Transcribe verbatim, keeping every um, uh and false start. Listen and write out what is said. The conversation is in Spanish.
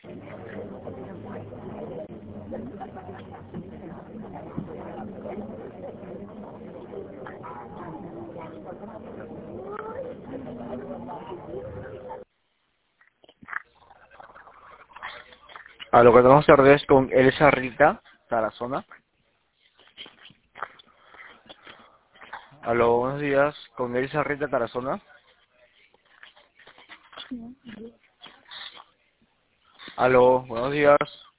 A lo que tenemos tardes con Elsa Rita Tarazona. Aló, buenos días, con Elsa Rita Tarazona. Aló, buenos días.